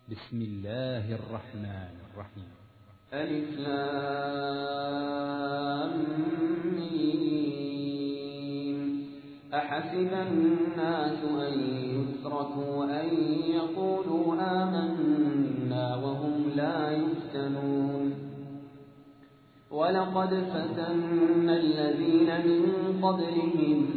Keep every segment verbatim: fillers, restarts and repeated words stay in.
بسم الله الرحمن الرحيم. ألف لام ميم. أحسب الناس أن يتركوا أن يقولوا آمنا وهم لا يفتنون. ولقد فتنا الذين من قبلهم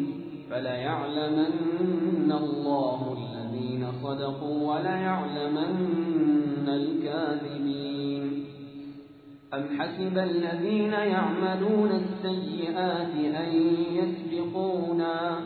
فليعلمن الله الذين صدقوا وليعلمن الكاذبين. أم حسب الذين يعملون السيئات أن يسبقونا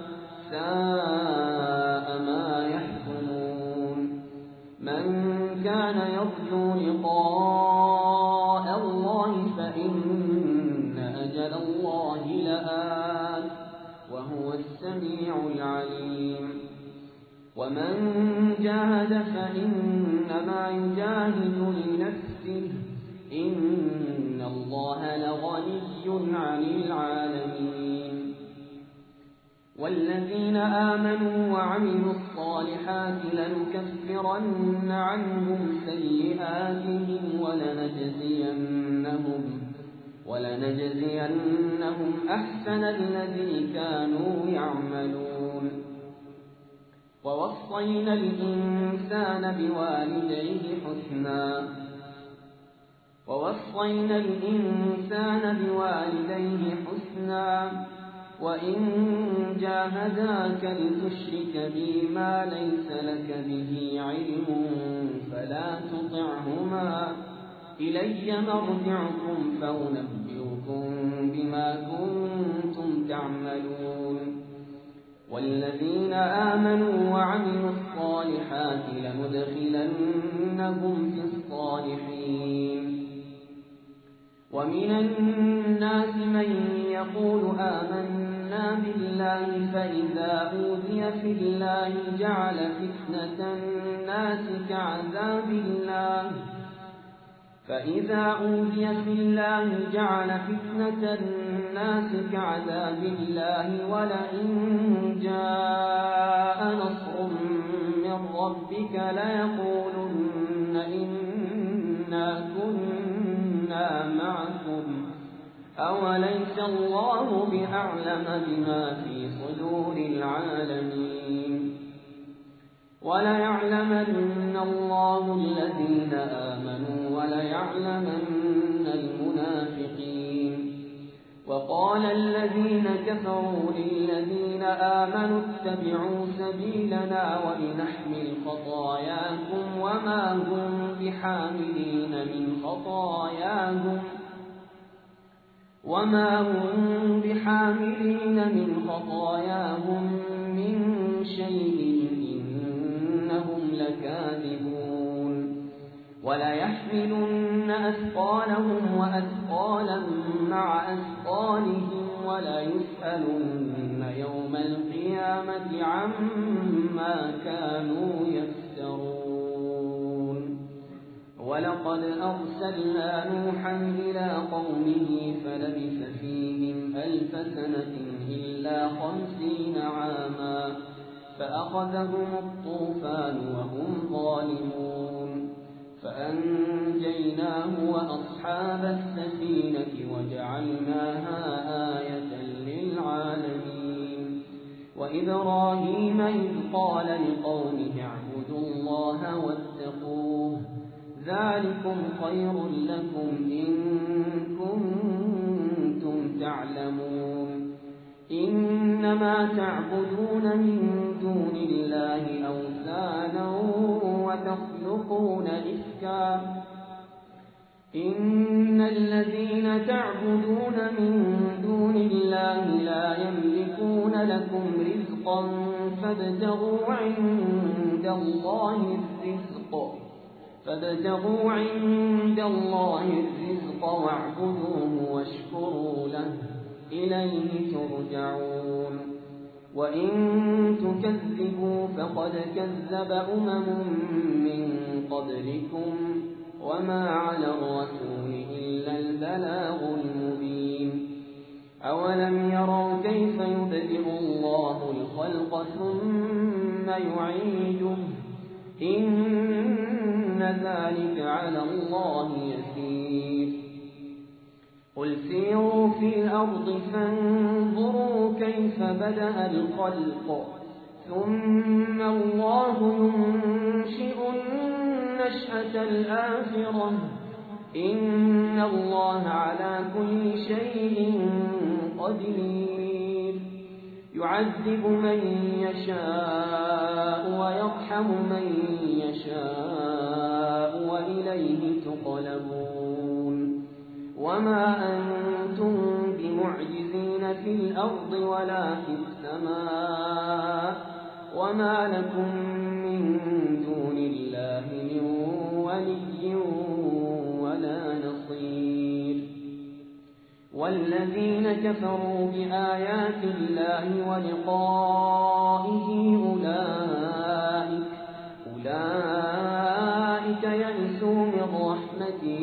ساء ما يحكمون. من كان يرجو لقاء الله فإن أجل الله لآت وهو السميع العليم. ومن جاهد فإنما يجاهد لنفسه إن الله لغني عن العالمين. والذين آمنوا وعملوا الصالحات لنكفرن عنهم سيئاتهم ولنجزينهم ولنجزينهم أحسن الذي كانوا يعملون. ووصينا الإنسان بوالديه حسنا ووصينا الإنسان بوالديه حسنا وإن جاهداك لتشرك بي ما ليس لك به علم فلا تطعهما إلي مرجعكم فأنبئكم بما كنتم تعملون. والذين آمنوا وعملوا الصالحات لندخلنهم في الصالحين. ومن الناس من يقول آمنا بالله فإذا أوذي في الله جعل فتنة الناس كعذاب الله فإذا أوذي في الله جعل فتنة الناس كعذاب الله ولئن جاء نصر من ربك ليقولن إنا كنا معكم أوليس الله بأعلم بما في صدور العالمين. وليعلمن الله الذين آمنوا وليعلمن المنافقين. وقال الذين كفروا للذين آمنوا اتبعوا سبيلنا ولنحمل خطاياكم وما هم بحاملين من خطاياهم وما هم بحاملين من خطاياهم من شيء إنهم لكاذبون. وليحملن أثقالهم وأثقالا مع أثقالهم وليسألن يوم القيامة عما كانوا يفترون. ولقد أرسلنا نوحا إلى قومه فلبث فيهم ألف سنة إلا خمسين عاما فأخذهم الطوفان وهم ظالمون فأنجيناه وأصحاب السفينة وجعلناها آية للعالمين. وإبراهيم إذ قال لقومه اعبدوا الله واتقوه ذلكم خير لكم إن كنتم تعلمون. إنما تعبدون من دون الله أوثانا وتخلقون إفكا إن الذين تعبدون من دون الله لا يملكون لكم رزقا فابتغوا عند الله الرزق فابتغوا عند الله الرزق واعبدوه واشكروا له إليه ترجعون. وإن تكذبوا فقد كذب أمم من قبلكم وما على الرسول إلا البلاغ المبين. أولم يروا كيف يبدئ الله الخلق ثم يعيده إن ذلك على الله يسير قل سيروا في الأرض فانظروا كيف بدأ الخلق ثم الله ينشئ النشأة الآخرة إن الله على كل شيء قدير يعذب من يشاء ويرحم من يشاء وإليه تقلبون وما أنتم بمعجزين في الأرض ولا في السماء وما لكم من دون الله من ولي ولا نصير والذين كفروا بآيات الله ولقائه أولئك أولئك يئسوا من رحمتي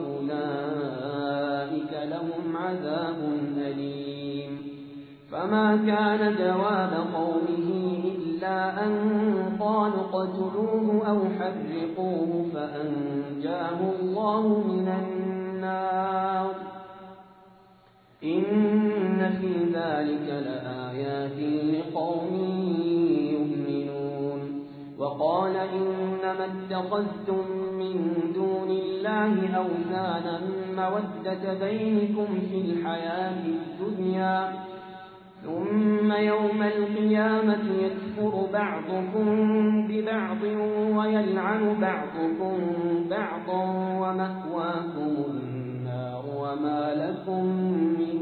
وأولئك لهم عذاب أليم فما كان جواب قومه إلا أن قالوا اقتلوه أو حرقوه فأنجاه الله من النار إن في ذلك لآيات لقوم يؤمنون وقال إنما اتخذتم من دون الله أوثانا مودة بينكم في الحياة الدنيا ثم يوم القيامة يكفر بعضكم ببعض ويلعن بعضكم بعضا ومأواكم النار وما لكم من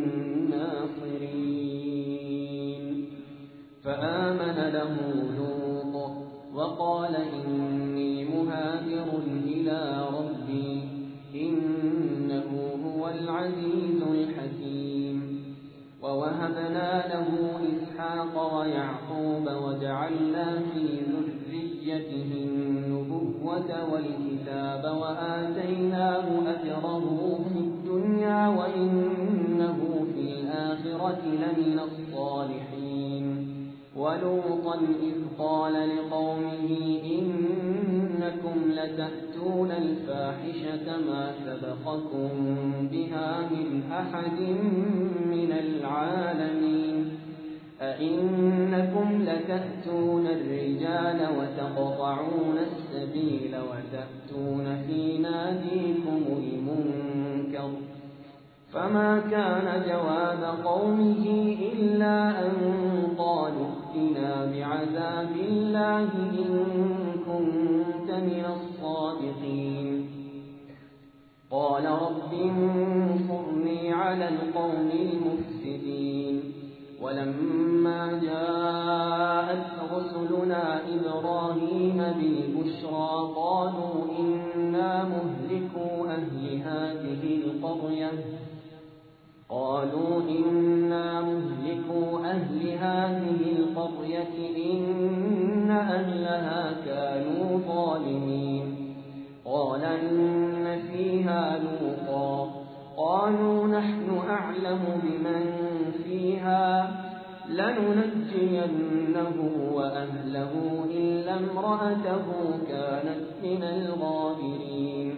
ناصرين فآمن له لوط وقال إني مهاجر إلى ربي إنه هو العزيز الحكيم ووهبنا له إسحاق ويعقوب وجعلنا في ذريته النبوة والكتاب وآتيناه أجره في الدنيا وإنه في الآخرة لمن الصالحين ولوطا إذ قال لقومه إنكم لتأتون الفاحشة ما سبقكم بها من أحد من العالمين أئنكم لتأتون الرجال وتقطعون السبيل وتأتون في ناديكم المنكر فما كان جواب قومه إلا أن قالوا ائتنا بعذاب الله إن كنت من الصادقين قال رب انصرني على القوم المفسدين ولما جاءت رسلنا إبراهيم بالبشرى قالوا إنا مهلكو أهل هذه القرية قالوا إنا مهلكو أهل هذه القرية إن أهلها كانوا ظالمين قال إن فيها لوطا قالوا نحن أعلم بمن فيها لننجينه وأهله إلا امرأته كانت من الغابرين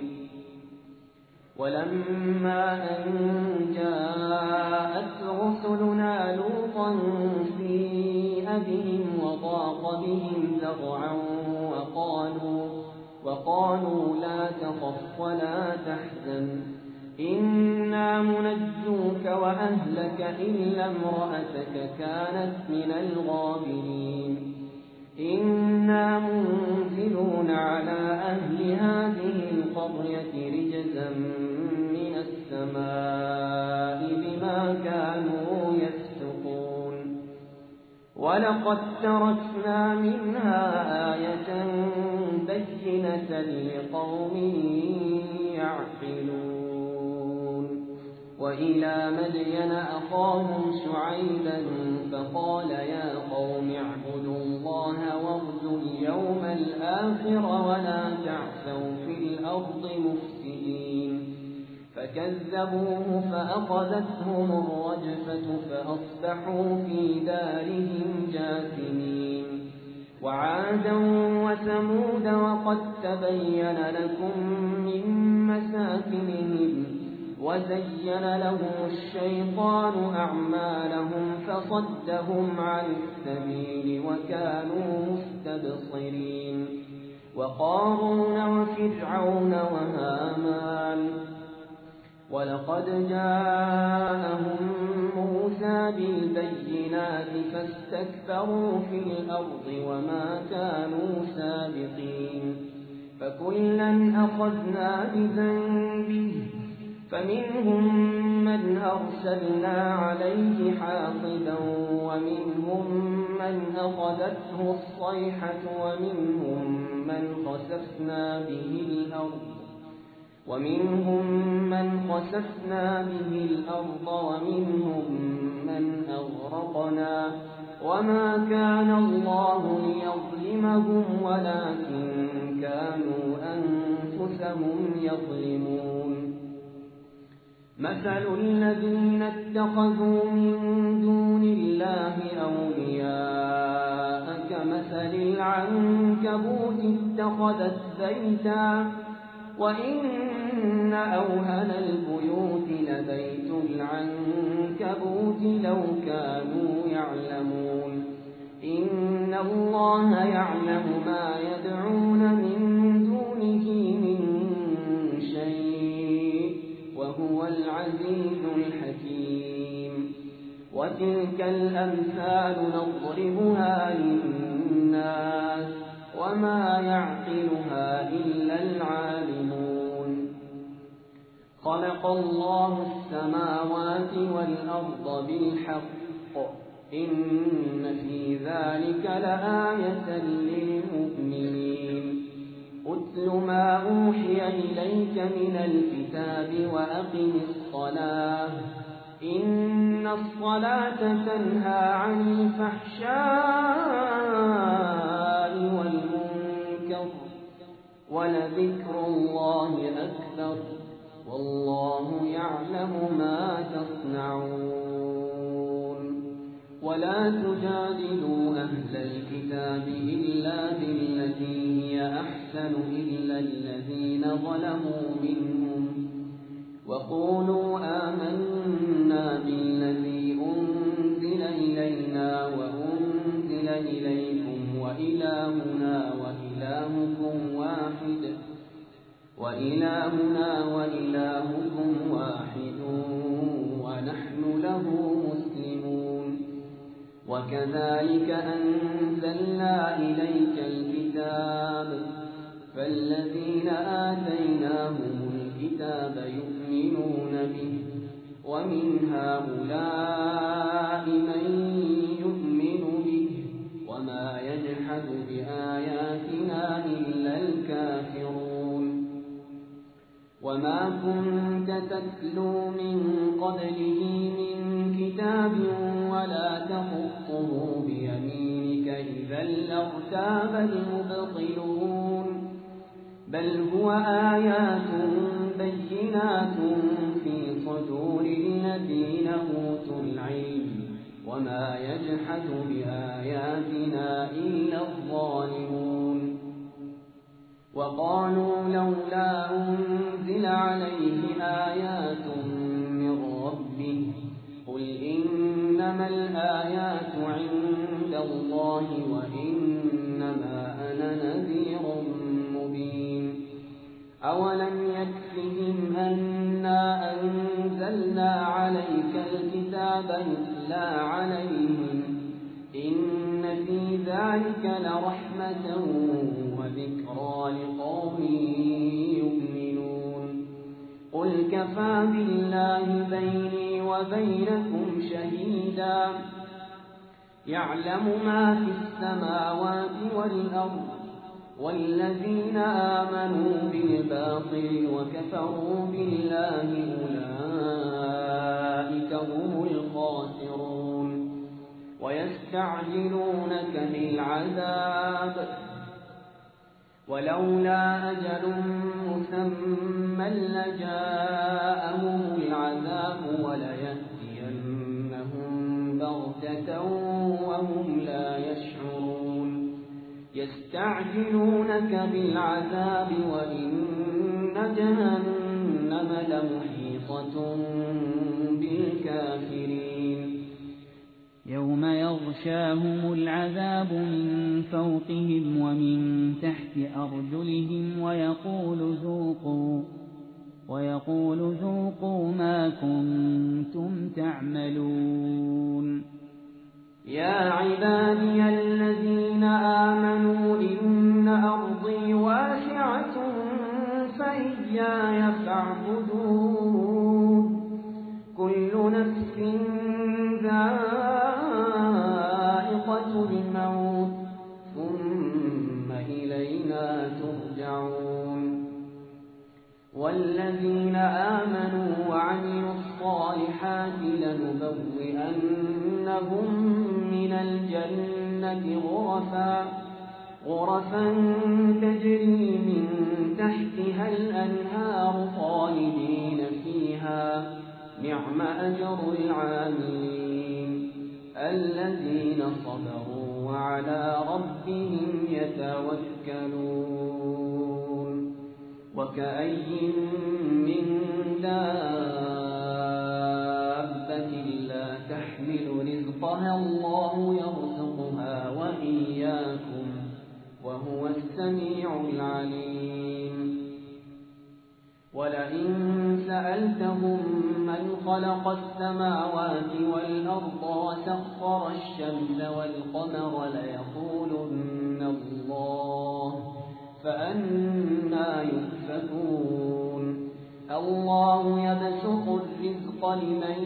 ولما أن جاءت رسلنا لوطا سيء بهم وضاق بهم ذرعا وقالوا, وقالوا لا تخف ولا تحزن إنا منجوك وأهلك إلا امرأتك كانت من الغابرين إنا منزلون على أهل هذه القرية رجزا من السماء بما كانوا يفسقون ولقد تركنا منها آية بينة لقوم يعقلون وإلى مدين أخاهم شعيبا فقال يا قوم اعبدوا الله وارجوا اليوم الآخر ولا تعثوا في الأرض مفسدين فكذبوه فأخذتهم الرجفة فأصبحوا في دارهم جاثمين وعادا وثمود وقد تبين لكم من مساكنهم وزين لهم الشيطان أعمالهم فصدهم عن السبيل وكانوا مستبصرين وقارون وفرعون وهامان ولقد جاءهم موسى بالبينات فاستكبروا في الأرض وما كانوا سابقين فكلا أخذنا بذنبه فمنهم من أرسلنا عليه حاصبا ومنهم من أخذته الصيحة ومنهم من خسفنا به الأرض ومنهم من خسفنا به الأرض ومنهم من أغرقنا وما كان الله ليظلمهم ولكن كانوا أنفسهم يظلمون مثل الذين اتخذوا من دون الله أولياء كمثل العنكبوت اتخذت بيتا وإن أوهن البيوت لبيت العنكبوت لو كانوا يعلمون إن الله يعلم ما يدعون من دونه من شيء وهو العزيز الحكيم وتلك الأمثال نضربها للناس وما يعقلها إلا العالمون خلق الله السماوات والأرض بالحق إن في ذلك لآية للمؤمنين أتل ما أوحي إليك من الكتاب وأقم الصلاة إن الصلاة تنهى عن الفحشاء والمنكر ولذكر الله أكبر والله يعلم ما تصنعون ولا تجادلوا أهل الكتاب إلا بالتي هي أحسن إلا الذين ظلموا منهم وقولوا آمنا بالذي أنزل إلينا وأنزل إليكم وإلهنا وإلهكم واحد وإلهنا وإلهكم واحد ونحن له مسلمون وكذلك أنزلنا إليك الكتاب فالذين آتيناهم الكتاب يؤمنون به ومن هؤلاء من يؤمن به وما يجحد بآياتنا إلا الكافرون وما كنت تتلو من قبله من كتاب ولا تخطه بيمينك إذا لارتاب المبطلون بل هو آيات بينات في صدور الذين أوتوا العلم وما يجحد بآياتنا إلا الظالمون وقالوا لولا أنزل عليه آيات من ربه قل إنما الآيات عند الله وإنما أنا نذير مبين أولم يكفهم أنا أنزلنا عليك الكتاب يتلى عليهم إن في ذلك لرحمة وذكرى لقوم يؤمنون قل كفى بالله بيني وبينكم شهيدا يعلم ما في السماوات والأرض والذين آمنوا بالباطل وكفروا بالله أولئك هم الخاسرون ويستعجلونك بالعذاب ولولا أجل مسمى لجاءهم العذاب وليأتينهم بغتة وهم لا يشعرون يستعجلونك بالعذاب وإن جهنم لمحيطة بالكافرين يوم يغشاهم العذاب من فوقهم ومن تحت أرجلهم ويقول ذوقوا ويقول ذوقوا ما كنتم تعملون يا عبادي الذين آمنوا إن أرضي واسعة فإياي فاعبدون كل نفس ذائقة الموت ثم إلينا ترجعون والذين آمنوا وعملوا الصالحات لنبوئنهم من الجنة غرفا غرفا تجري من تحتها الأنهار خالدين فيها نعم أجر العاملين الذين صبروا وعلى ربهم يتوكلون وكأي من دابة لا تحمل رزقها الله يرزقها وإياكم وهو السميع العليم ولئن سألتهم من خلق السماوات والأرض وسخر الشمس والقمر ليقولن الله فأنى يؤفكون الله يبسط الرزق لمن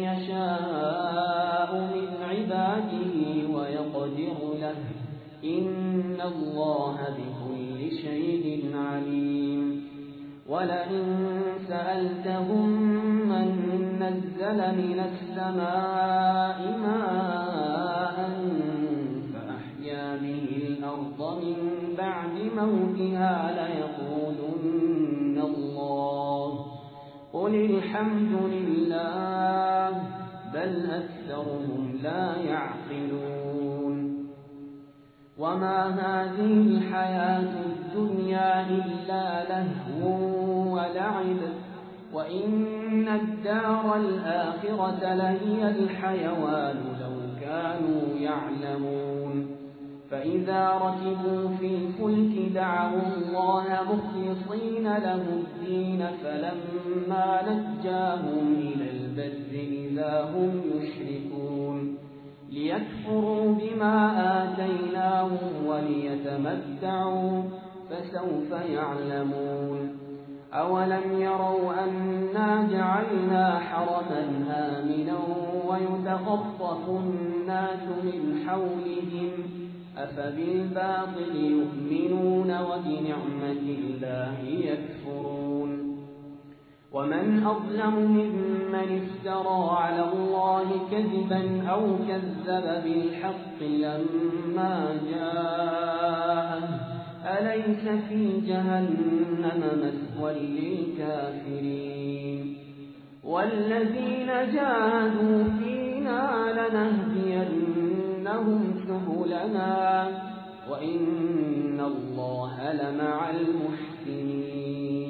يشاء من عباده ويقدر له إن الله بكل شيء عليم ولئن سألتهم من نزل من السماء ماء فأحيا به الأرض من بعد موتها ليقولن الله قل الحمد لله بل أكثرهم لا يعقلون وما هذه الحياة الدنيا إلا لهو ولعب وإن الدار الآخرة لهي الحيوان لو كانوا يعلمون فإذا ركبوا في الفلك دعوا الله مخلصين له الدين فلما نجاهم إلى البر إذا هم يشركون ليكفروا بما آتيناهم وليتمتعوا فسوف يعلمون أولم يروا أنا جعلنا حرما آمنا ويتخطف الناس من حولهم أفبالباطل يؤمنون وبنعمة الله يكفرون ومن أظلم ممن افترى على الله كذبا أو كذب بالحق لما جاءه أليس في جهنم مثوى للكافرين والذين جاهدوا فينا لنهدينهم سبلنا وإن الله لمع المحسنين